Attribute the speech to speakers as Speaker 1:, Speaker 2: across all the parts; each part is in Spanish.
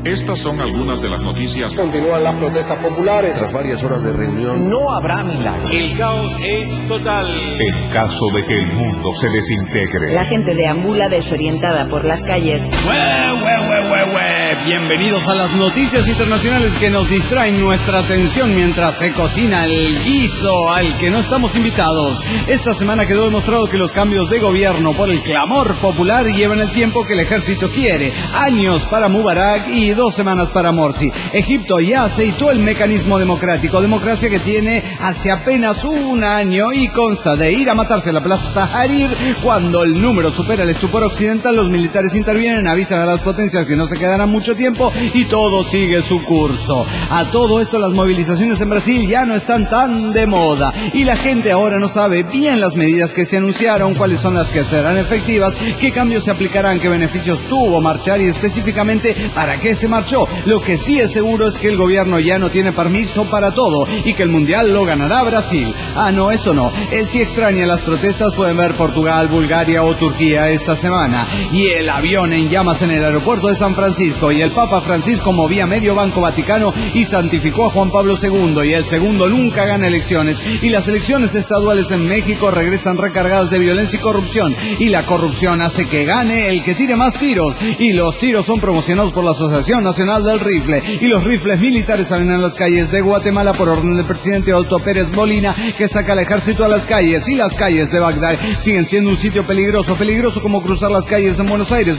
Speaker 1: Estas son algunas de las noticias.
Speaker 2: Continúan las protestas populares.
Speaker 3: Tras varias horas de reunión,
Speaker 4: no habrá milagros.
Speaker 5: El caos es total.
Speaker 6: En caso de que el mundo se desintegre.
Speaker 7: La gente deambula desorientada por las calles.
Speaker 8: Bienvenidos a las noticias internacionales que nos distraen nuestra atención mientras se cocina el guiso al que no estamos invitados. Esta semana quedó demostrado que los cambios de gobierno por el clamor popular llevan el tiempo que el ejército quiere. Años para Mubarak y 2 semanas para Morsi. Egipto ya aceitó el mecanismo democrático, democracia que tiene hace apenas 1 año y consta de ir a matarse a la plaza Tahrir. Cuando el número supera el estupor occidental, los militares intervienen, avisan a las potencias que no se quedarán mucho tiempo y todo sigue su curso. A todo esto, las movilizaciones en Brasil ya no están tan de moda y la gente ahora no sabe bien las medidas que se anunciaron, cuáles son las que serán efectivas, qué cambios se aplicarán, qué beneficios tuvo marchar y específicamente para qué se marchó. Lo que sí es seguro es que el gobierno ya no tiene permiso para todo y que el mundial lo ganará Brasil. No, eso no. Si extrañan las protestas, pueden ver Portugal, Bulgaria o Turquía esta semana. Y el avión en llamas en el aeropuerto de San Francisco, y el Papa Francisco movía medio Banco Vaticano y santificó a Juan Pablo II, y el segundo nunca gana elecciones, y las elecciones estaduales en México regresan recargadas de violencia y corrupción, y la corrupción hace que gane el que tire más tiros, y los tiros son promocionados por la Asociación Nacional del Rifle, y los rifles militares salen a las calles de Guatemala por orden del presidente Otto Pérez Molina, que saca al ejército a las calles, y las calles de Bagdad siguen siendo un sitio peligroso como cruzar las calles en Buenos Aires,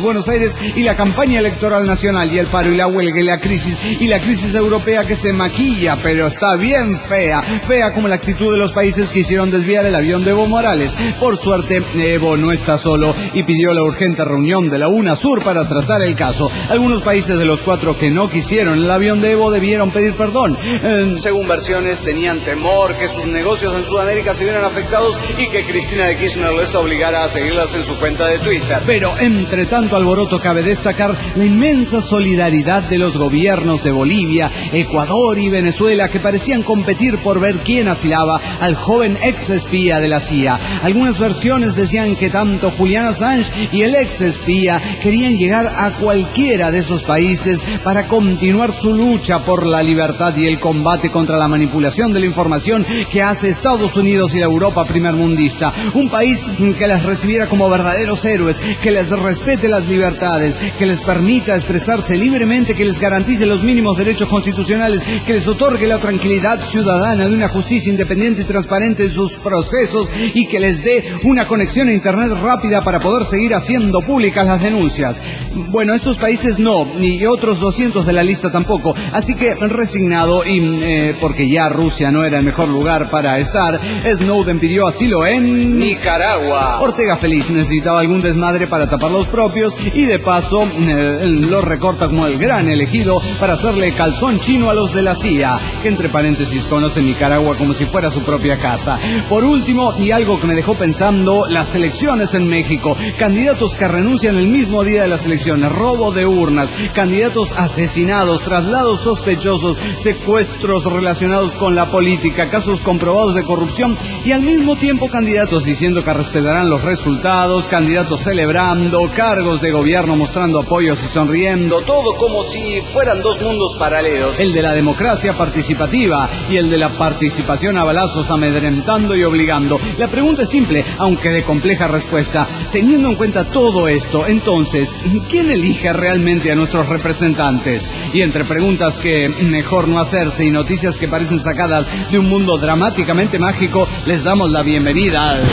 Speaker 8: y la campaña electoral nacional, y el paro y la huelga y la crisis europea que se maquilla, pero está bien fea como la actitud de los países que hicieron desviar el avión de Evo Morales. Por suerte, Evo no está solo y pidió la urgente reunión de la UNASUR para tratar el caso. Algunos países de los 4 que no quisieron el avión de Evo debieron pedir perdón. Según versiones, tenían temor que sus negocios en Sudamérica se vieran afectados y que Cristina de Kirchner les obligara a seguirlas en su cuenta de Twitter. Pero entre tanto alboroto cabe destacar la inmensa solidaridad de los gobiernos de Bolivia, Ecuador y Venezuela, que parecían competir por ver quién asilaba al joven ex espía de la CIA. Algunas versiones decían que tanto Julian Assange y el ex espía querían llegar a cualquiera de esos países para continuar su lucha por la libertad y el combate contra la manipulación de la información que hace Estados Unidos y la Europa primermundista. Un país que les recibiera como verdaderos héroes, que les respete las libertades, que les permita expresarse libremente, que les garantice los mínimos derechos constitucionales, que les otorgue la tranquilidad ciudadana de una justicia independiente y transparente en sus procesos y que les dé una conexión a internet rápida para poder seguir haciendo públicas las denuncias. Bueno, estos países no, ni otros 200 de la lista tampoco, así que resignado y porque ya Rusia no era el mejor lugar para estar, Snowden pidió asilo en Nicaragua. Ortega feliz necesitaba algún desmadre para tapar los propios y de paso lo recorta como el gran elegido para hacerle calzón chino a los de la CIA, que entre paréntesis conocen Nicaragua como si fuera su propia casa. Por último, y algo que me dejó pensando, las elecciones en México, candidatos que renuncian el mismo día de las elecciones, robo de urnas, candidatos asesinados, traslados sospechosos, secuestros relacionados con la política, casos comprobados de corrupción y al mismo tiempo candidatos diciendo que respetarán los resultados, candidatos celebrando, cargos de gobierno mostrando apoyos y sonriendo, todo como si fueran 2 mundos paralelos, el de la democracia participativa y el de la participación a balazos, amedrentando y obligando. La pregunta es simple, aunque de compleja respuesta. Teniendo en cuenta todo esto, entonces, ¿quién elige realmente a nuestros representantes? Y entre preguntas que mejor no hacerse y noticias que parecen sacadas de un mundo dramáticamente mágico, les damos la bienvenida al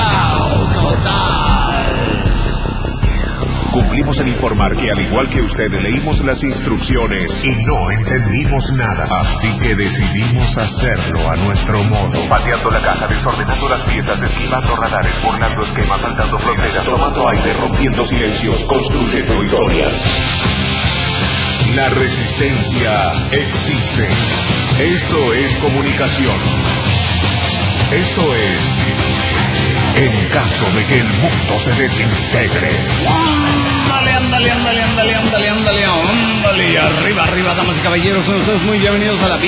Speaker 8: Caos Total.
Speaker 6: Cumplimos en informar que, al igual que usted, leímos las instrucciones y no entendimos nada. Así que decidimos hacerlo a nuestro modo. Pateando la caja, desordenando las piezas, esquivando radares, burlando esquemas, saltando fronteras, tomando aire, rompiendo silencios, construyendo historias. La resistencia existe. Esto es comunicación. Esto es en caso de que el mundo se desintegre.
Speaker 8: Ándale, arriba, damas y caballeros, son ustedes muy bienvenidos a la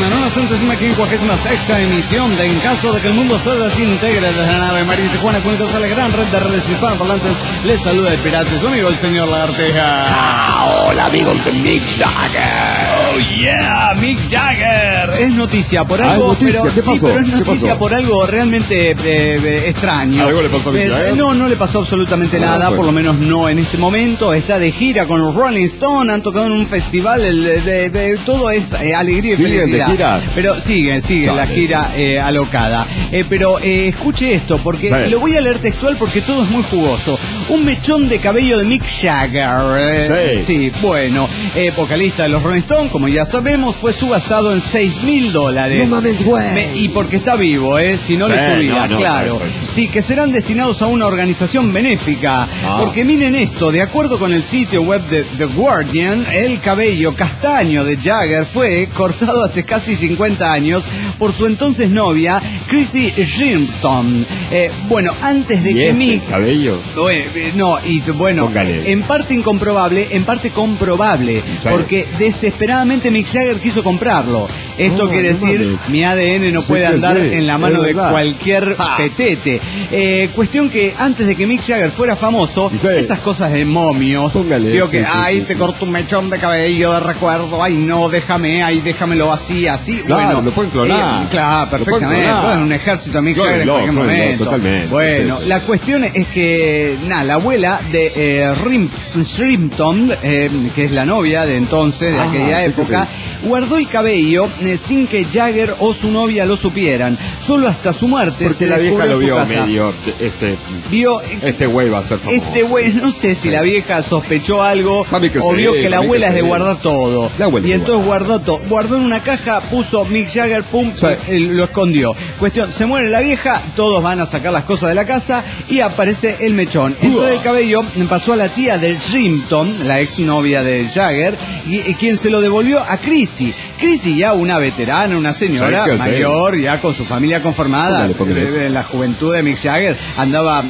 Speaker 8: 1956ª emisión de En caso de que el mundo se desintegre desde la nave María Tijuana, cuentos a la gran red de redes hispanoparlantes. Les saluda el pirata, su amigo el señor Lagarteja.
Speaker 3: Hola amigos de Mick Jagger.
Speaker 8: Oh yeah, Mick Jagger. Es noticia por algo, pero
Speaker 3: ¿Qué pasó?
Speaker 8: pero es noticia por algo realmente extraño.
Speaker 3: ¿Algo le pasó a Mick Jagger?
Speaker 8: No le pasó absolutamente nada,
Speaker 3: pues.
Speaker 8: por lo menos no en este momento. Está de gira con los Rolling Stones, han tocado en un festival, todo es alegría y felicidad.
Speaker 3: De gira?
Speaker 8: Pero sigue la gira alocada. Pero escuche esto, porque lo voy a leer textual porque todo es muy jugoso. Un mechón de cabello de Mick Jagger. Sí, bueno, vocalista de los Rolling Stones, como ya sabemos, fue subastado en $6,000.
Speaker 3: No mames, güey.
Speaker 8: Y porque está vivo, si no le subía, claro. Sí, que serán destinados a una organización benéfica. Porque miren esto, de acuerdo con el sitio web de The Guardian, el cabello castaño de Jagger fue cortado hace casi 50 años por su entonces novia, Chrissy Shimpton. Bueno, antes de que Mick...
Speaker 3: cabello?
Speaker 8: Póngale. En parte incomprobable, en parte comprobable, porque desesperadamente Mick Jagger quiso comprarlo. Esto quiere decir, mi ADN no puede andar en la mano de cualquier petete. Cuestión que antes de que Mick Jagger fuera famoso, esas cosas de momios, digo que, te corto un mechón de cabello de recuerdo, déjamelo así.
Speaker 3: Claro,
Speaker 8: Bueno,
Speaker 3: lo pueden clonar.
Speaker 8: Claro, perfectamente. Bueno, un ejército a Mick Jagger en cualquier momento.
Speaker 3: Totalmente.
Speaker 8: Bueno, la cuestión es que, la abuela de Shrimpton, que es la novia de entonces, de aquella época, guardó el cabello sin que Jagger o su novia lo supieran. Solo hasta su muerte
Speaker 3: porque
Speaker 8: se
Speaker 3: la vieja lo vio
Speaker 8: casa.
Speaker 3: medio, este güey va a ser famoso.
Speaker 8: Este güey, no sé si la vieja sospechó algo o vio que la abuela es de guardar todo. Y entonces guardó en una caja, puso Mick Jagger, lo escondió. Cuestión, se muere la vieja, todos van a sacar las cosas de la casa y aparece el mechón. Entonces el cabello pasó a la tía de Shimpton, la exnovia de Jagger, y quien se lo devolvió a Chrissy. Chrissy, ya una veterana, una señora mayor, ya con su familia conformada. En la juventud de Mick Jagger andaba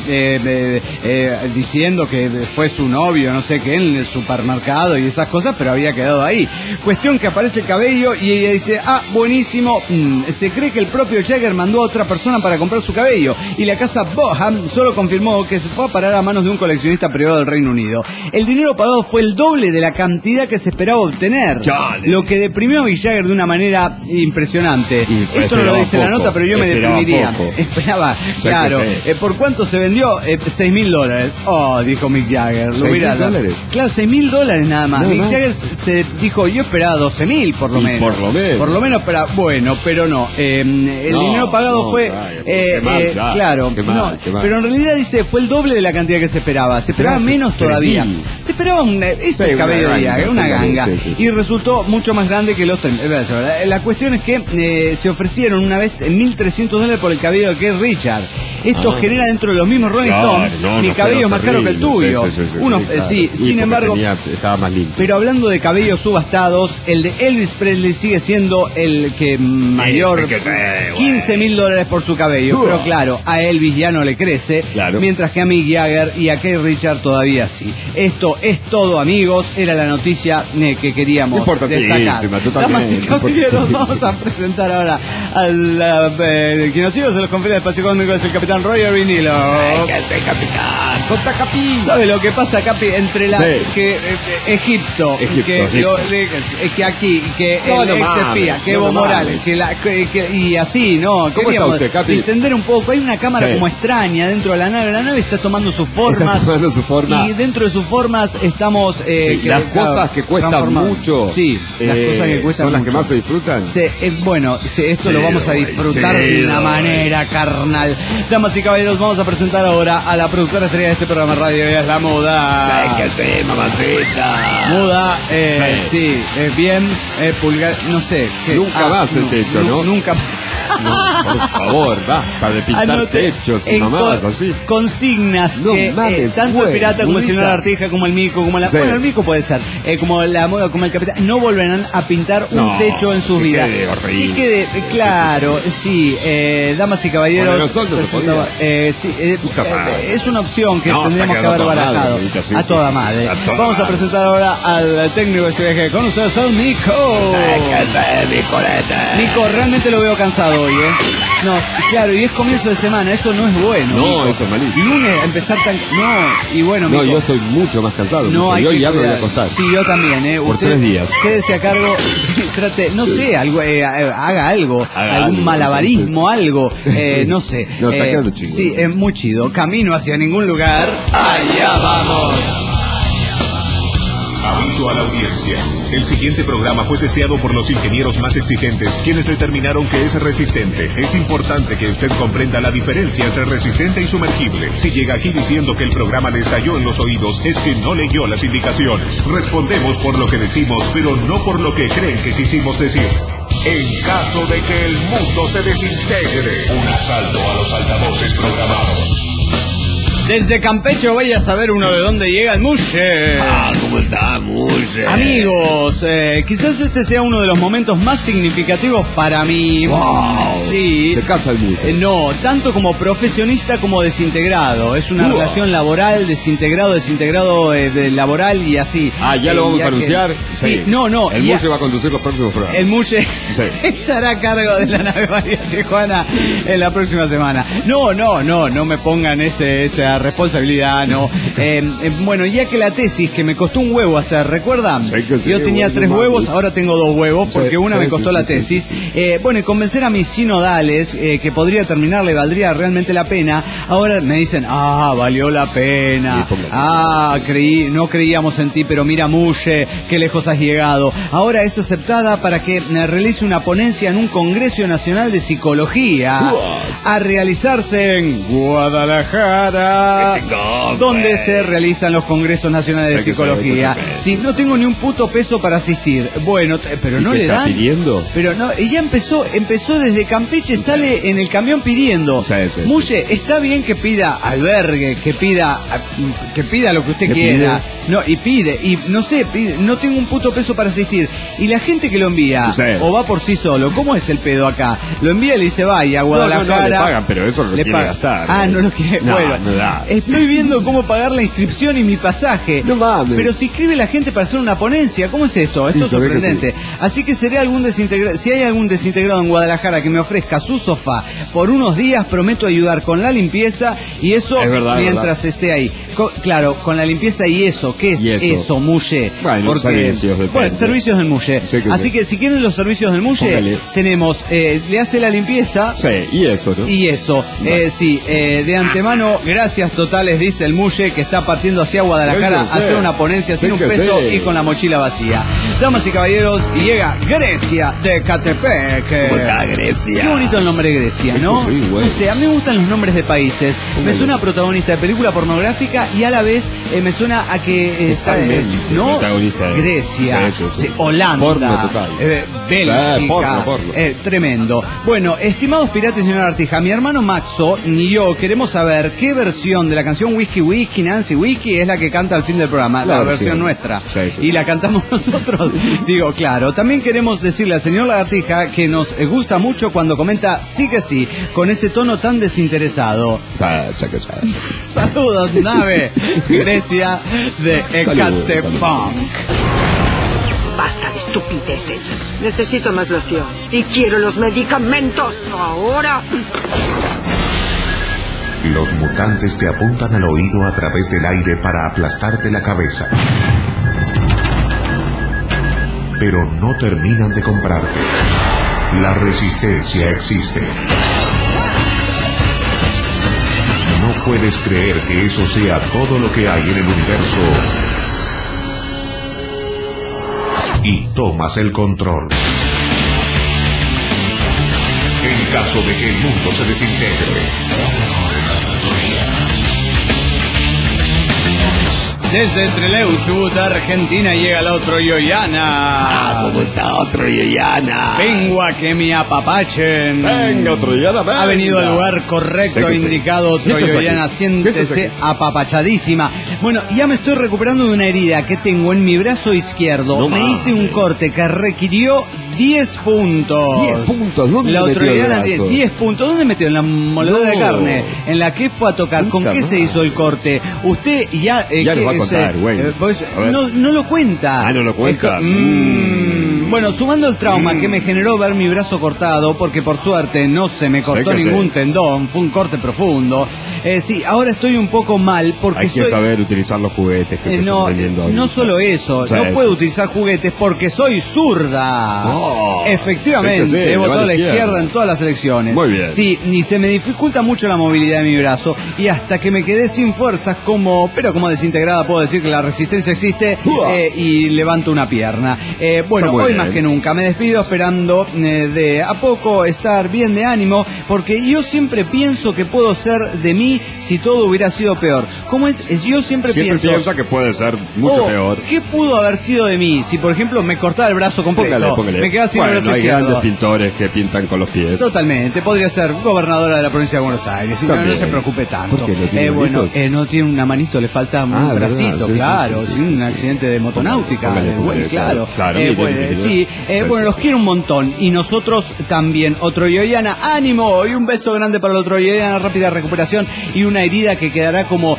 Speaker 8: diciendo que fue su novio, no sé qué, en el supermercado y esas cosas, pero había quedado ahí. Cuestión que aparece el cabello y ella dice, buenísimo. Se cree que el propio Jagger mandó a otra persona para comprar su cabello y la casa Boham solo confirmó que se fue a parar a manos de un coleccionista privado del Reino Unido. El dinero pagado fue el doble de la cantidad que se esperaba obtener, lo que deprimió a Mick Jagger de una manera impresionante. Esto no lo dice la nota, pero yo me deprimiría. Esperaba, claro. ¿Por cuánto se vendió? $6,000. Dijo Mick Jagger.
Speaker 3: $6,000.
Speaker 8: Claro, $6,000 nada más. Mick Jagger se dijo, yo esperaba 12,000 por lo menos. Por lo menos, pero no. El dinero pagado fue... pero en realidad dice, fue el doble de la cantidad que se esperaba. Se esperaba menos todavía. Se esperaba ese cabello de Jagger, una ganga. Y resultó mucho más grande que los 3. La cuestión es que se ofrecieron una vez $1,300 por el cabello de Keith Richards. Esto genera dentro de los mismos Rolling Stones. Mi cabello es más caro que el tuyo. Sin embargo,
Speaker 3: estaba más limpio.
Speaker 8: pero hablando de cabellos subastados, el de Elvis Presley sigue siendo el que mayor, $15,000 por su cabello. Pero claro, a Elvis ya no le crece, mientras que a Mick Jagger y a Keith Richards todavía sí. Esto es todo, amigos. Era la noticia que queríamos destacar. Damas y caballeros, vamos a presentar ahora al que nos sigue, se los confiere del espacio cósmico, es el capitán Roger Vinilo. ¿Sabe lo que pasa, Capi? Entre Egipto, que aquí, que el ex espía, que Evo Morales, y así, ¿no?
Speaker 3: ¿Cómo está usted, Capi?
Speaker 8: Entender un poco. Hay una cámara como extraña dentro de la nave. La nave está tomando su forma. Y dentro de sus formas estamos...
Speaker 3: las cosas que cuestan mucho.
Speaker 8: Sí, las cosas que cuestan
Speaker 3: son las
Speaker 8: mucho.
Speaker 3: que más se disfrutan.
Speaker 8: Esto lo vamos a disfrutar de una manera carnal. Damas y caballeros, vamos a presentar ahora a la productora estrella de este programa radio. Ella es la Muda.
Speaker 3: ¿Sabes qué sé, mamacita?
Speaker 8: Muda, bien, pulgar, no sé.
Speaker 3: Nunca más el techo, ¿no?
Speaker 8: Nunca.
Speaker 3: No, por favor, basta de pintar techos y mamadas así.
Speaker 8: Consignas
Speaker 3: No
Speaker 8: que
Speaker 3: mames,
Speaker 8: tanto el pirata como el señor
Speaker 3: Julita.
Speaker 8: Artija, como el Mico, como la...
Speaker 3: Sí.
Speaker 8: Bueno, el Mico puede ser, como el capitán, no volverán a pintar un
Speaker 3: No,
Speaker 8: techo en sus
Speaker 3: que
Speaker 8: vidas.
Speaker 3: quede horrible.
Speaker 8: Que quede, claro, sí, damas y caballeros.
Speaker 3: Con aerosol no se
Speaker 8: resultaba- sí,
Speaker 3: Puta madre.
Speaker 8: es una opción que
Speaker 3: No,
Speaker 8: tendríamos
Speaker 3: está
Speaker 8: que haber
Speaker 3: quedando toda
Speaker 8: barajado.
Speaker 3: madre, Julita, sí,
Speaker 8: a
Speaker 3: sí,
Speaker 8: toda
Speaker 3: sí,
Speaker 8: madre.
Speaker 3: a toda
Speaker 8: Vamos a
Speaker 3: madre.
Speaker 8: presentar ahora al técnico de SBG. Con ustedes, al Mico. Nico, realmente lo veo cansado hoy, No, claro, y es comienzo de semana, eso no es bueno.
Speaker 3: No,
Speaker 8: Nico.
Speaker 3: eso es malísimo.
Speaker 8: Lunes, empezar tan... No, y bueno,
Speaker 3: No,
Speaker 8: Mico,
Speaker 3: yo estoy mucho más cansado.
Speaker 8: no
Speaker 3: porque
Speaker 8: hay
Speaker 3: yo
Speaker 8: que
Speaker 3: ya me voy a
Speaker 8: cuidar.
Speaker 3: acostar.
Speaker 8: Sí, yo también,
Speaker 3: Por
Speaker 8: Usted
Speaker 3: 3 días.
Speaker 8: quédese a cargo, trate, no sé, algo, haga algo,
Speaker 3: Haga
Speaker 8: algún
Speaker 3: algo,
Speaker 8: malabarismo,
Speaker 3: sí, sí.
Speaker 8: algo, no sé.
Speaker 3: No, está quedando chido.
Speaker 8: Sí, es muy chido. Camino hacia ningún lugar. Allá vamos.
Speaker 6: Aviso a la audiencia. El siguiente programa fue testeado por los ingenieros más exigentes, quienes determinaron que es resistente. Es importante que usted comprenda la diferencia entre resistente y sumergible. Si llega aquí diciendo que el programa le estalló en los oídos, es que no leyó las indicaciones. Respondemos por lo que decimos, pero no por lo que creen que quisimos decir. En caso de que el mundo se desintegre, un asalto a los altavoces programados.
Speaker 8: Desde Campeche voy a saber uno de dónde llega el Mushe.
Speaker 3: ¿Cómo está, Mushe?
Speaker 8: Amigos, quizás este sea uno de los momentos más significativos para mí.
Speaker 3: Wow.
Speaker 8: Sí.
Speaker 3: Se casa el Mushe.
Speaker 8: No, tanto como profesionista como desintegrado. Es una relación laboral, desintegrado, laboral y así.
Speaker 3: Ya lo vamos a anunciar.
Speaker 8: Sí, no.
Speaker 3: El
Speaker 8: ya-
Speaker 3: Mushe va a conducir los próximos programas.
Speaker 8: El Mushe
Speaker 3: Sí.
Speaker 8: estará a cargo de la nave María Tijuana en la próxima semana. No me pongan esa responsabilidad, no. Bueno, ya que la tesis que me costó un huevo hacer, ¿recuerdan?
Speaker 3: Sí, que sí,
Speaker 8: Yo tenía
Speaker 3: bueno,
Speaker 8: 3 huevos,
Speaker 3: mames.
Speaker 8: ahora tengo 2 huevos, porque
Speaker 3: Sí,
Speaker 8: una me
Speaker 3: sí,
Speaker 8: costó
Speaker 3: sí,
Speaker 8: la
Speaker 3: sí,
Speaker 8: tesis. Bueno, y convencer a mis sinodales que podría terminarle, valdría realmente la pena. Ahora me dicen, valió la pena.
Speaker 3: Sí, póngale.
Speaker 8: No creíamos en ti, pero mira, Mushe, qué lejos has llegado. Ahora es aceptada para que realice una ponencia en un Congreso Nacional de Psicología a realizarse en Guadalajara, donde se realizan los Congresos Nacionales de
Speaker 3: Hay que
Speaker 8: Psicología.
Speaker 3: saber,
Speaker 8: Sí, no tengo ni un puto peso para asistir. Bueno, pero
Speaker 3: ¿Y
Speaker 8: no
Speaker 3: qué
Speaker 8: le
Speaker 3: está
Speaker 8: dan.
Speaker 3: pidiendo?
Speaker 8: Pero no, y ya empezó desde Campeche, sale en el camión pidiendo.
Speaker 3: Sí, sí, sí.
Speaker 8: Mushe, está bien que pida albergue, que pida lo que usted
Speaker 3: ¿Qué
Speaker 8: quiera. No, y pide, y no sé, no tengo un puto peso para asistir. Y la gente que lo envía,
Speaker 3: Sí.
Speaker 8: o va por sí solo, ¿cómo es el pedo acá? Lo envía y le dice, vaya a Guadalajara.
Speaker 3: No, le pagan, pero eso no lo quiere
Speaker 8: pagan.
Speaker 3: gastar.
Speaker 8: No lo quiere.
Speaker 3: No,
Speaker 8: Bueno,
Speaker 3: no da.
Speaker 8: estoy viendo cómo pagar la inscripción y mi pasaje.
Speaker 3: No mames.
Speaker 8: Pero si escribe la gente para hacer una ponencia, ¿cómo es esto? Esto
Speaker 3: Sí,
Speaker 8: es
Speaker 3: se ve que
Speaker 8: sorprendente. Así que seré algún desintegrado. Si hay algún desintegrado en Guadalajara que me ofrezca su sofá por unos días, prometo ayudar con la limpieza y eso
Speaker 3: Es verdad,
Speaker 8: mientras esté ahí. Claro, con la limpieza y eso. ¿Qué es
Speaker 3: Y eso?
Speaker 8: Mushe?
Speaker 3: Bueno, servicios, depende.
Speaker 8: Bueno, servicios del Mushe.
Speaker 3: Sí, que
Speaker 8: Así
Speaker 3: sí.
Speaker 8: que si quieren los servicios del Mushe,
Speaker 3: Póngale.
Speaker 8: tenemos, le hace la limpieza.
Speaker 3: Sí, y eso, ¿no?
Speaker 8: Y eso, sí, de antemano, gracias totales, dice el Mushe, que está partiendo hacia Guadalajara
Speaker 3: Gracias a
Speaker 8: a hacer
Speaker 3: usted.
Speaker 8: una ponencia sin
Speaker 3: Sí
Speaker 8: un
Speaker 3: que
Speaker 8: peso
Speaker 3: sí.
Speaker 8: y con la mochila vacía. Damas y caballeros, llega Grecia de Catepec.
Speaker 3: ¿Cómo está Grecia?
Speaker 8: Qué bonito el nombre Grecia, ¿no?
Speaker 3: Sí, güey.
Speaker 8: No sé, a mí me gustan los nombres de países. Me suena a protagonista de película pornográfica y a la vez me suena a que está,
Speaker 3: Totalmente,
Speaker 8: ¿no?
Speaker 3: protagonista de-
Speaker 8: Grecia,
Speaker 3: Sí, sí, sí.
Speaker 8: Holanda,
Speaker 3: Porno total.
Speaker 8: Bélgica,
Speaker 3: porno.
Speaker 8: tremendo. Bueno, estimados piratas y señor Artija, mi hermano Maxo y yo queremos saber qué versión de la canción Whisky Whisky, Nancy Whisky es la que canta al fin del programa, la versión nuestra.
Speaker 3: Sí, sí.
Speaker 8: Y la cantamos nosotros. Digo, claro. También queremos decirle al señor Lagartija que nos gusta mucho cuando comenta sí que sí, con ese tono tan desinteresado. Saludos, nave. Grecia de Ecatepec.
Speaker 3: Saludos.
Speaker 4: Basta de estupideces. Necesito más loción. Y quiero los medicamentos. Ahora.
Speaker 6: Los mutantes te apuntan al oído a través del aire para aplastarte la cabeza. Pero no terminan de comprarte. La resistencia existe. No puedes creer que eso sea todo lo que hay en el universo. Y tomas el control. En caso de que el mundo se desintegre.
Speaker 8: Desde Trelew, Chubut, Argentina, llega el otro Yoyana.
Speaker 3: ¿Cómo está otro Yoyana?
Speaker 8: Vengo a que me apapachen.
Speaker 3: Venga, otro Yoyana, venga.
Speaker 8: Ha venido al lugar correcto, indicado otro Yoyana. Siéntese apapachadísima. Bueno, ya me estoy recuperando de una herida que tengo en mi brazo izquierdo.
Speaker 3: No
Speaker 8: me
Speaker 3: más.
Speaker 8: hice un corte que requirió 10 puntos.
Speaker 3: 10 puntos, ¿dónde
Speaker 8: la
Speaker 3: metió el
Speaker 8: Yoyana,
Speaker 3: brazo?
Speaker 8: 10 puntos. ¿Dónde metió? En la moledora de carne. ¿En la que fue a tocar? ¿Con qué se hizo el corte? Usted ya...
Speaker 3: Ya les va a contar, güey.
Speaker 8: Pues,
Speaker 3: A ver.
Speaker 8: no lo cuenta.
Speaker 3: Ah, no lo cuenta.
Speaker 8: Bueno, sumando el trauma que me generó ver mi brazo cortado, porque por suerte no se me cortó
Speaker 3: Sé que
Speaker 8: ningún
Speaker 3: sí.
Speaker 8: tendón, fue un corte profundo. Sí, ahora estoy un poco mal porque
Speaker 3: Hay que saber utilizar los juguetes que te
Speaker 8: no,
Speaker 3: están vendiendo ahorita.
Speaker 8: no solo eso,
Speaker 3: Sí.
Speaker 8: no puedo utilizar juguetes porque soy zurda.
Speaker 3: Oh,
Speaker 8: Efectivamente,
Speaker 3: sí que sí,
Speaker 8: he votado a la
Speaker 3: izquierda.
Speaker 8: izquierda en todas las elecciones.
Speaker 3: Muy bien.
Speaker 8: Sí, y se me dificulta mucho la movilidad de mi brazo y hasta que me quedé sin fuerzas pero como desintegrada puedo decir que la resistencia existe y levanto una pierna. Bueno,
Speaker 3: Está muy
Speaker 8: hoy
Speaker 3: bien.
Speaker 8: más que nunca me despido esperando de a poco estar bien de ánimo porque yo siempre pienso que puedo ser de mí si todo hubiera sido peor. ¿Cómo es? Yo siempre pienso...
Speaker 3: piensa que puede ser mucho peor.
Speaker 8: ¿Qué pudo haber sido de mí si, por ejemplo, me cortaba el brazo completo?
Speaker 3: Póngale.
Speaker 8: Me quedaba sin el
Speaker 3: Bueno,
Speaker 8: brazo
Speaker 3: hay
Speaker 8: izquierdo.
Speaker 3: grandes pintores que pintan con los pies.
Speaker 8: Totalmente, podría ser gobernadora de la provincia de Buenos Aires, y no
Speaker 3: También.
Speaker 8: se preocupe tanto.
Speaker 3: ¿Por qué? ¿No tiene
Speaker 8: bueno,
Speaker 3: manitos?
Speaker 8: no tiene una manito, le falta un
Speaker 3: ¿verdad?
Speaker 8: bracito,
Speaker 3: Sí,
Speaker 8: claro,
Speaker 3: sí,
Speaker 8: sí, un accidente de motonáutica,
Speaker 3: Póngale,
Speaker 8: claro.
Speaker 3: claro, mire.
Speaker 8: Sí, bueno, los quiero un montón, y nosotros también. Otro Yoyana, ánimo, y un beso grande para el otro Yoyana, rápida recuperación, y una herida que quedará como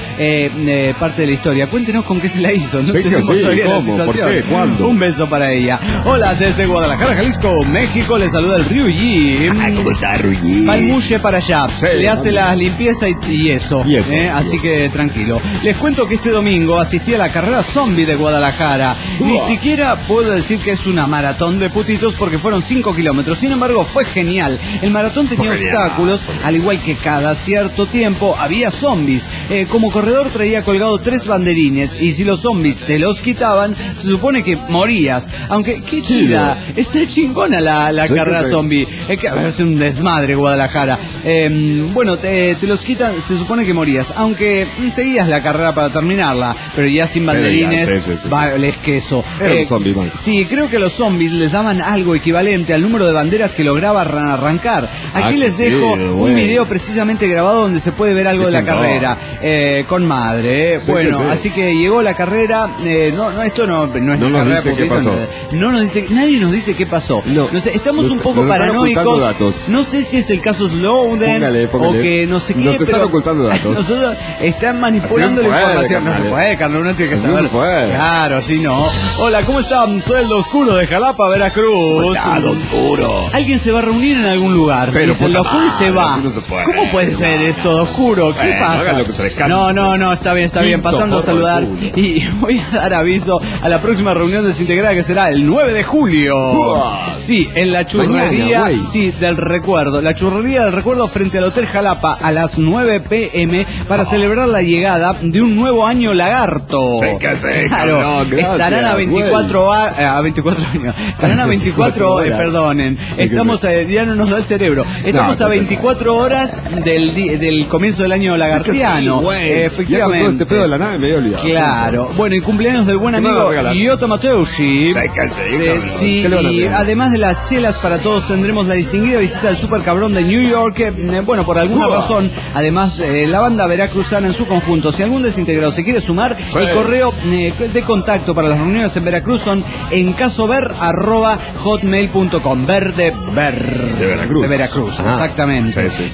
Speaker 8: parte de la historia. Cuéntenos con qué se la hizo, no
Speaker 3: Sí que
Speaker 8: tenemos
Speaker 3: sí,
Speaker 8: todavía la
Speaker 3: ¿cómo? ¿Por
Speaker 8: situación.
Speaker 3: qué? ¿Cuándo?
Speaker 8: Un beso para ella. Hola, desde Guadalajara, Jalisco, México, le saluda el Ryuji.
Speaker 3: ¿Cómo está, Ruyi?
Speaker 8: Palmuche para allá,
Speaker 3: Sí,
Speaker 8: le hace
Speaker 3: vamos.
Speaker 8: las limpiezas y eso,
Speaker 3: Y eso.
Speaker 8: así que tranquilo. Les cuento que este domingo asistí a la carrera zombie de Guadalajara. Ni siquiera puedo decir que es una maratón de putitos porque fueron 5 kilómetros, sin embargo fue genial. El maratón tenía
Speaker 3: Fue genial.
Speaker 8: obstáculos, al igual que cada cierto tiempo había zombies. Como corredor traía colgado 3 banderines y si los zombies te los quitaban, se supone que morías. Aunque, qué chida, está chingona la
Speaker 3: Sí,
Speaker 8: carrera
Speaker 3: que sí.
Speaker 8: zombie. Es que es un desmadre Guadalajara. Bueno, te los quitan, se supone que morías, aunque seguías la carrera para terminarla, pero ya sin
Speaker 3: Pero ya,
Speaker 8: banderines,
Speaker 3: sí.
Speaker 8: vales queso.
Speaker 3: Era un zombie más.
Speaker 8: Sí, creo que a los zombies les daban algo equivalente al número de banderas que lograba arrancar. Aquí les
Speaker 3: qué
Speaker 8: dejo
Speaker 3: chido,
Speaker 8: un
Speaker 3: güey.
Speaker 8: video precisamente grabado donde se puede ver algo
Speaker 3: Qué
Speaker 8: de la
Speaker 3: chingón.
Speaker 8: carrera. Con madre.
Speaker 3: Sí,
Speaker 8: Bueno,
Speaker 3: que sí.
Speaker 8: así que llegó la carrera. Esto no es
Speaker 3: No
Speaker 8: una
Speaker 3: nos
Speaker 8: carrera
Speaker 3: dice qué
Speaker 8: putita,
Speaker 3: pasó.
Speaker 8: no nos dice, nadie nos dice qué pasó.
Speaker 3: No.
Speaker 8: sé, estamos un poco
Speaker 3: Nos están
Speaker 8: paranoicos.
Speaker 3: ocultando datos.
Speaker 8: No sé si es el caso Snowden
Speaker 3: Póngale.
Speaker 8: o que no sé qué.
Speaker 3: Nos están
Speaker 8: pero
Speaker 3: ocultando datos.
Speaker 8: Nosotros están manipulando
Speaker 3: Así no
Speaker 8: la
Speaker 3: se puede,
Speaker 8: información. No se
Speaker 3: carnal.
Speaker 8: puede, Carlos, uno tiene que
Speaker 3: Así no
Speaker 8: saber.
Speaker 3: se puede.
Speaker 8: Claro, así no. Hola, ¿cómo están? Soy el Oscuro de Jalapa, Veracruz.
Speaker 3: oscuro.
Speaker 8: Alguien se va a reunir en algún lugar.
Speaker 3: Pero
Speaker 8: Dice, el
Speaker 3: puta
Speaker 8: Oscuro y se
Speaker 3: madre,
Speaker 8: va.
Speaker 3: así no se puede.
Speaker 8: ¿Cómo puede ser esto, Oscuro? ¿Qué
Speaker 3: Bueno,
Speaker 8: pasa?
Speaker 3: hagan lo que se les cante.
Speaker 8: No, está bien.
Speaker 3: Quinto
Speaker 8: Pasando a
Speaker 3: porro
Speaker 8: saludar.
Speaker 3: del culo.
Speaker 8: Y voy a dar aviso a la próxima reunión desintegrada que será el 9 de julio.
Speaker 3: Uah.
Speaker 8: Sí, en la churrería.
Speaker 3: Mañana, güey.
Speaker 8: Sí, del recuerdo. La churrería del recuerdo frente al Hotel Jalapa a las 9 p.m. para celebrar la llegada de un nuevo año lagarto.
Speaker 3: Sí que sí,
Speaker 8: Claro,
Speaker 3: cabrón, gracias,
Speaker 8: estarán a 24 a 24 años. Estarán a 24
Speaker 3: horas.
Speaker 8: perdonen.
Speaker 3: Sí que
Speaker 8: Estamos
Speaker 3: sí.
Speaker 8: ya no nos da el cerebro. Estamos
Speaker 3: No,
Speaker 8: a
Speaker 3: no,
Speaker 8: 24 horas del comienzo del año lagartiano.
Speaker 3: Ya con todo
Speaker 8: Efectivamente.
Speaker 3: este pedo de la nave me había olvidado.
Speaker 8: Claro. Bueno, y cumpleaños del buen
Speaker 3: ¿Qué me van a
Speaker 8: amigo
Speaker 3: regalar?
Speaker 8: Giotto Mateucci.
Speaker 3: Sí que sí, cabrón.
Speaker 8: Sí,
Speaker 3: ¿Qué le van a
Speaker 8: y
Speaker 3: regalar?
Speaker 8: además de las chelas para todos tendremos la distinguida visita del Super Cabrón de New York. Bueno, por alguna razón, además la banda veracruzana en su conjunto. Si algún desintegrado se quiere sumar,
Speaker 3: Sí.
Speaker 8: el correo de contacto para las reuniones en Veracruz son encasover@hotmail.com. Ver de
Speaker 3: Veracruz.
Speaker 8: De Veracruz,
Speaker 3: Ah,
Speaker 8: exactamente.
Speaker 3: sí.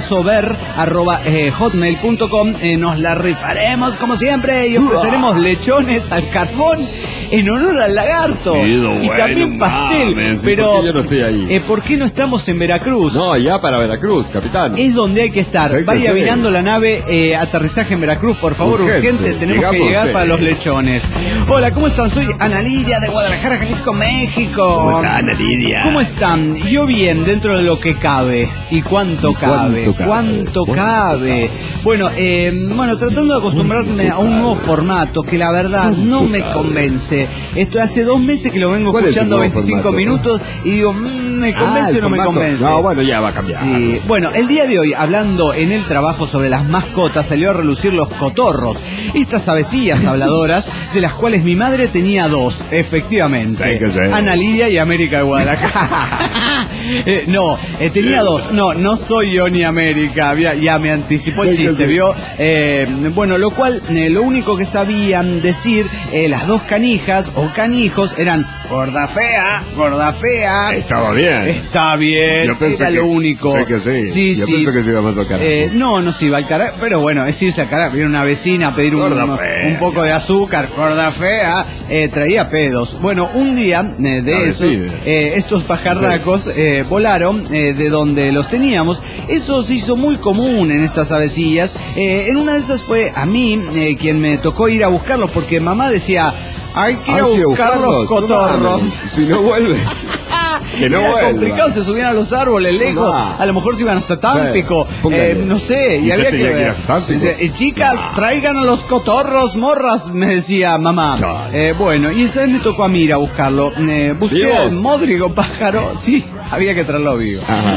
Speaker 8: Encasover@hotmail.com. Nos la rifaremos como siempre y ofreceremos lechones al carbón en honor al lagarto.
Speaker 3: Chido,
Speaker 8: Y
Speaker 3: bueno,
Speaker 8: también pastel.
Speaker 3: mames, ¿y
Speaker 8: pero
Speaker 3: por qué yo no estoy ahí?
Speaker 8: ¿por qué no estamos en Veracruz?
Speaker 3: No, ya para Veracruz, capitán.
Speaker 8: Es donde hay que estar.
Speaker 3: Sí que
Speaker 8: Vaya
Speaker 3: sí.
Speaker 8: virando la nave, aterrizaje en Veracruz, por favor, urgente. Tenemos que
Speaker 3: Llegamos,
Speaker 8: llegar
Speaker 3: sí.
Speaker 8: para los lechones. Hola, ¿cómo están? Soy Ana Lidia de Guadalajara, Jalisco, México.
Speaker 3: ¿Cómo está, Ana Lidia?
Speaker 8: ¿Cómo están? Yo bien, dentro de lo que cabe. ¿Y cuánto cabe?
Speaker 3: cuánto cabe?
Speaker 8: ¿Cuánto cabe? Bueno, tratando de acostumbrarme a un nuevo formato que la verdad no me convence. Esto hace 2 meses que lo vengo escuchando 25 minutos y digo, ¿me convence o no me convence?
Speaker 3: No, bueno, ya va a cambiar.
Speaker 8: Sí. Bueno, el día de hoy, hablando en el trabajo sobre las mascotas, salió a relucir los cotorros. Estas avecillas habladoras, de las cuales mi madre tenía 2, efectivamente.
Speaker 3: Sí, que sí.
Speaker 8: Ana Lidia y América de Guadalajara. Tenía 2. No soy yo ni América. Ya me anticipó el chiste, ¿vio? Bueno, lo cual, lo único que sabían decir las 2 canijas o canijos eran gorda fea, gorda fea.
Speaker 3: Estaba bien.
Speaker 8: Está bien.
Speaker 3: Yo pensé
Speaker 8: era
Speaker 3: que,
Speaker 8: lo único.
Speaker 3: Sé que sí. Yo
Speaker 8: sí.
Speaker 3: pensé que se iba más a carajo.
Speaker 8: No se iba al carajo, pero bueno, es irse al carajo. Viene una vecina a pedir un poco de azúcar, gorda fea, traía pedos. Bueno, un día de esos, estos pajarracos volaron de donde los teníamos. Eso se hizo muy común en estas avecillas. En una de esas fue a mí quien me tocó ir a buscarlos, porque mamá decía, hay que ir a buscar los cotorros.
Speaker 3: Si no vuelve. Que no
Speaker 8: era
Speaker 3: vuelva.
Speaker 8: complicado, se subían a los árboles lejos, a lo mejor se iban hasta Tampico, no sé, y había que ver. Chicas, traigan a los cotorros, morras, me decía mamá. Bueno, y esa vez me tocó a mí ir a buscarlo. Busqué al módrigo pájaro, sí, había que traerlo vivo.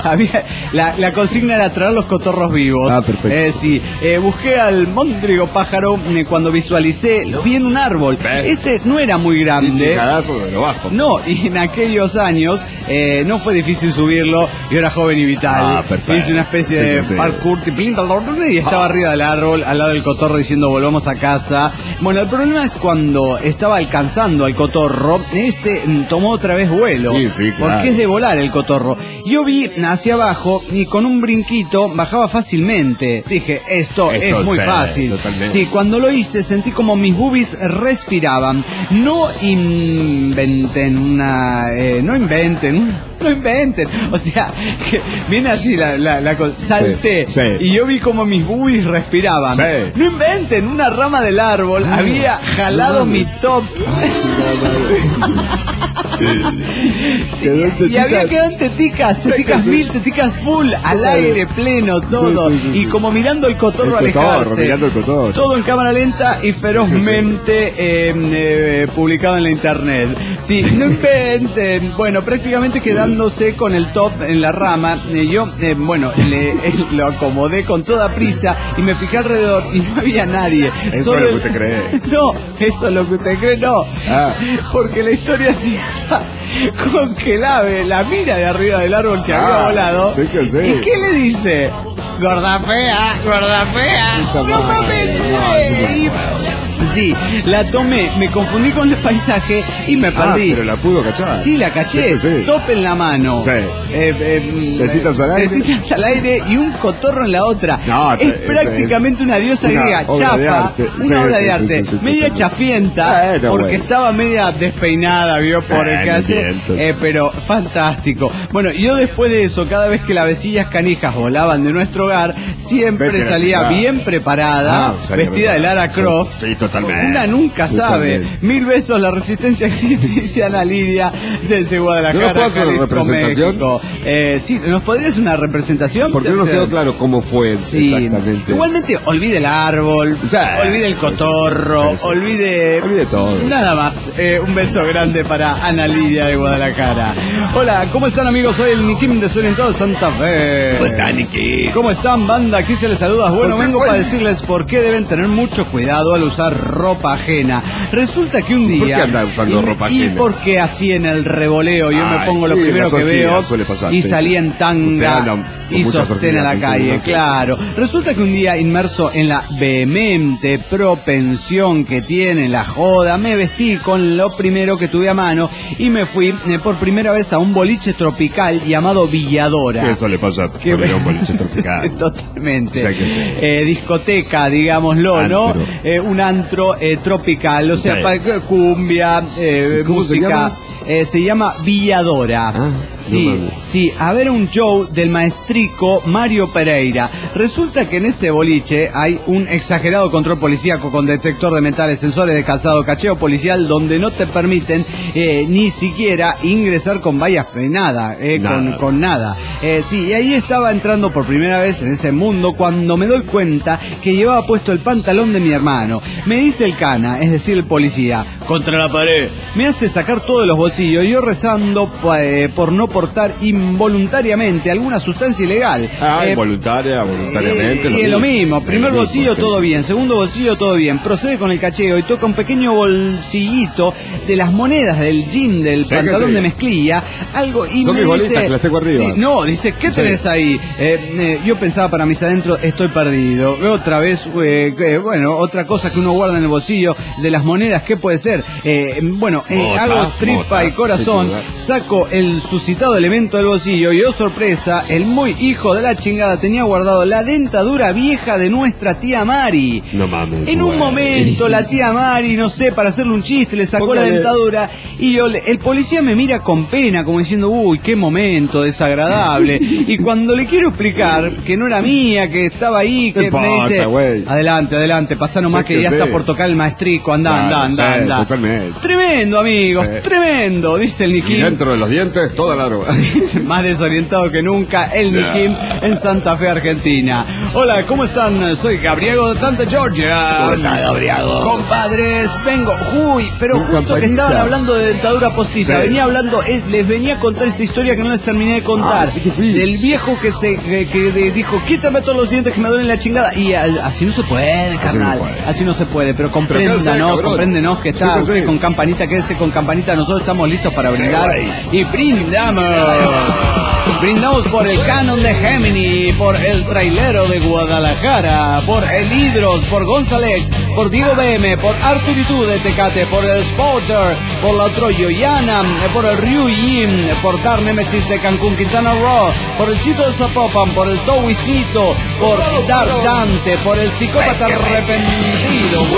Speaker 8: La consigna era traer los cotorros vivos.
Speaker 3: Perfecto.
Speaker 8: Sí, busqué al módrigo pájaro. Cuando visualicé, lo vi en un árbol. Este no era muy grande.
Speaker 3: De lo bajo.
Speaker 8: No, y en aquellos años no fue difícil subirlo. Yo era joven y vital. Hice una especie de parkour y estaba arriba del árbol, al lado del cotorro, diciendo volvamos a casa. Bueno, el problema es cuando estaba alcanzando al cotorro, tomó otra vez vuelo.
Speaker 3: Sí, claro.
Speaker 8: Porque es de volar el cotorro. Yo vi hacia abajo y con un brinquito bajaba fácilmente. Dije, esto es muy fácil.
Speaker 3: Totalmente.
Speaker 8: Sí, cuando lo hice sentí como mis boobies respiraban. No inventen. O sea, que viene así la cosa. Salté y yo vi como mis boobies respiraban. No inventen, una rama del árbol había jalado mi top. Y había quedado en teticas mil, teticas full, al aire, pleno, todo. Y como mirando el cotorro alejarse. Todo en cámara lenta y ferozmente publicado en la internet. Sí, no inventen. Bueno, prácticamente quedándose con el top en la rama. Yo, lo acomodé con toda prisa y me fijé alrededor y no había nadie.
Speaker 3: Eso es lo que usted cree.
Speaker 8: No, eso es lo que usted cree, no. Porque la historia sí con que el ave la mira de arriba del árbol que había volado.
Speaker 3: Sí.
Speaker 8: ¿Y qué le dice? Gorda fea. No mames. Sí, la tomé, me confundí con el paisaje y me perdí.
Speaker 3: Pero la pudo cachar.
Speaker 8: Sí, la caché. Top en la mano.
Speaker 3: Tetitas al aire
Speaker 8: y un cotorro en la otra. Es prácticamente una diosa griega, chafa, una obra de arte, media chafienta, porque estaba media despeinada, vio, por el que hace, pero fantástico. Bueno, yo después de eso, cada vez que las avecillas canijas volaban de nuestro hogar, siempre salía bien preparada, vestida de Lara Croft.
Speaker 3: Sí, totalmente.
Speaker 8: Una nunca sabe. 1000 besos, la resistencia existe, dice Ana Lidia, desde Guadalajara.
Speaker 3: ¿No puedo hacer una representación?
Speaker 8: Sí, ¿nos podrías una representación?
Speaker 3: Porque no nos quedó claro cómo fue exactamente.
Speaker 8: Igualmente, olvide el árbol, olvide el cotorro, olvide
Speaker 3: todo.
Speaker 8: Nada más. Un beso grande para Ana Lidia de Guadalajara. Hola, ¿cómo están, amigos? Soy el Nikim de Desorientado Santa Fe.
Speaker 3: ¿Cómo están, Nikim?
Speaker 8: ¿Cómo están, banda? Aquí se les saluda. Bueno, vengo para decirles por qué deben tener mucho cuidado al usar ropa ajena. Resulta que un día...
Speaker 3: ¿Por qué anda usando ropa ajena?
Speaker 8: Y porque así en el revoleo yo me pongo lo primero que veo y salí en tanga y sostén a la calle, claro. Resulta que un día, inmerso en la vehemente propensión que tiene la joda, me vestí con lo primero que tuve a mano y me fui por primera vez a un boliche tropical llamado Villadora.
Speaker 3: Eso le pasa por ir a un boliche tropical.
Speaker 8: Totalmente.
Speaker 3: O sea que
Speaker 8: discoteca, digámoslo, antro. ¿No? Un antro tropical, o sea, cumbia, música. se llama Villadora. Sí, a ver un show del maestrico Mario Pereira. Resulta que en ese boliche hay un exagerado control policíaco con detector de metales, sensores de calzado, cacheo policial, donde no te permiten ni siquiera ingresar con vallas frenadas, con nada. Sí, y ahí estaba entrando por primera vez en ese mundo cuando me doy cuenta que llevaba puesto el pantalón de mi hermano. Me dice el cana, es decir, el policía, contra la pared. Me hace sacar todo de los bolsillos y yo rezando por no portar involuntariamente alguna sustancia ilegal.
Speaker 3: Voluntariamente.
Speaker 8: Y es lo mismo. Primer bolsillo, todo bien. Segundo bolsillo, todo bien. Procede con el cacheo y toca un pequeño bolsillito de las monedas del jean, del pantalón de mezclilla. Algo y
Speaker 3: son
Speaker 8: me
Speaker 3: mis
Speaker 8: dice,
Speaker 3: bolitas que las tengo arriba.
Speaker 8: Sí, no, dice, ¿qué tenés ahí? Yo pensaba para mis adentros, estoy perdido. Otra vez, otra cosa que uno guarda en el bolsillo de las monedas, ¿qué puede ser? Hago tripa y corazón, saco el suscitado elemento del bolsillo y, oh sorpresa, el muy hijo de la chingada tenía guardado la dentadura vieja de nuestra tía Mari.
Speaker 3: No mames.
Speaker 8: En un momento la tía Mari, no sé, para hacerle un chiste, le sacó la dentadura y el policía me mira con pena, como diciendo, uy, qué momento desagradable. Y cuando le quiero explicar que no era mía, que estaba ahí, que me dice, adelante, pasa nomás que ya está por tocar el maestrico, anda.
Speaker 3: Totalmente.
Speaker 8: Tremendo, amigos, tremendo, dice el Nikim.
Speaker 3: Y dentro de los dientes, toda la droga.
Speaker 8: Más desorientado que nunca, el Nikim en Santa Fe, Argentina. Hola, ¿cómo están? Soy Gabriego de Atlanta, Georgia.
Speaker 3: ¿Cómo está, Gabriego?
Speaker 8: Compadres, vengo. Pero justo que estaban hablando de dentadura postiza, les venía a contar esa historia que no les terminé de contar.
Speaker 3: Sí.
Speaker 8: Del viejo que dijo, quítame todos los dientes que me duelen la chingada. Y así no se puede, carnal. Así no se puede, pero compréndenos que está usted con campanita, quédese con campanita. Nosotros estamos listos para brindar y brindamos. Brindamos por el Canon de Gemini, por el Trailero de Guadalajara, por el Hidros, por Gonzalex, por Diego BM, por Arturitu de Tecate, por el Sporter, por la Troyoyana, por el Ryu Yim, por Tar Nemesis de Cancún, Quintana Roo, por el Chito de Zapopan, por el Towisito, por Dar Dante, por el Psicópata Arrepentido.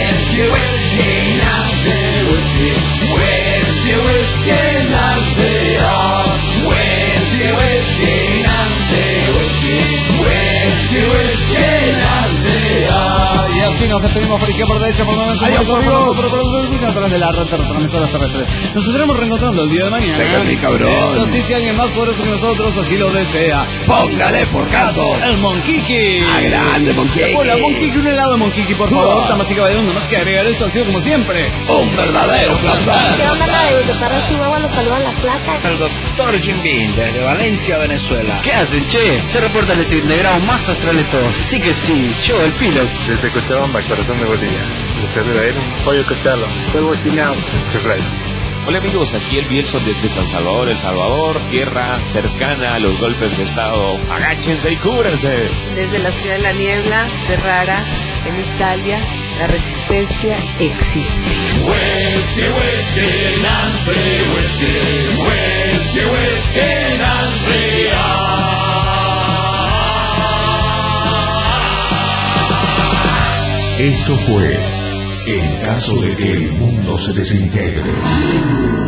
Speaker 8: Y así nos despedimos por izquierda, por derecha, por la mesa, por de la retransmisoras terrestres. Nos estaremos reencontrando el día de mañana.
Speaker 3: Cabrón.
Speaker 8: Eso sí, si alguien más poderoso que nosotros así lo desea, póngale por caso el Monquiqui.
Speaker 3: Grande Monquiqui.
Speaker 8: Hola, Monquiqui, un helado Monquiqui, por favor. Damas y caballeros, nada más que agregar esto, ha sido como siempre
Speaker 3: un verdadero placer.
Speaker 9: ¿Qué onda, la de Parra Chihuahua? Nos saludan las placas.
Speaker 5: El doctor Jim Bean, desde Valencia, Venezuela.
Speaker 10: ¿Qué hacen, che? Se reporta el desintegrado más astral de todos. Sí que sí, yo, el Pilox.
Speaker 11: Desde Cochabamba, corazón de botella. Desde era un pollo cocharlo. Fuego espinado.
Speaker 12: Hola amigos, aquí el Bielson desde San Salvador, El Salvador, tierra cercana a los golpes de estado. Agáchense y cúbranse.
Speaker 13: Desde la ciudad de la niebla, Ferrara, en Italia, la resistencia existe.
Speaker 14: Whiskey, Nancy, whiskey, Nancy.
Speaker 6: Esto fue En caso de que el mundo se desintegre.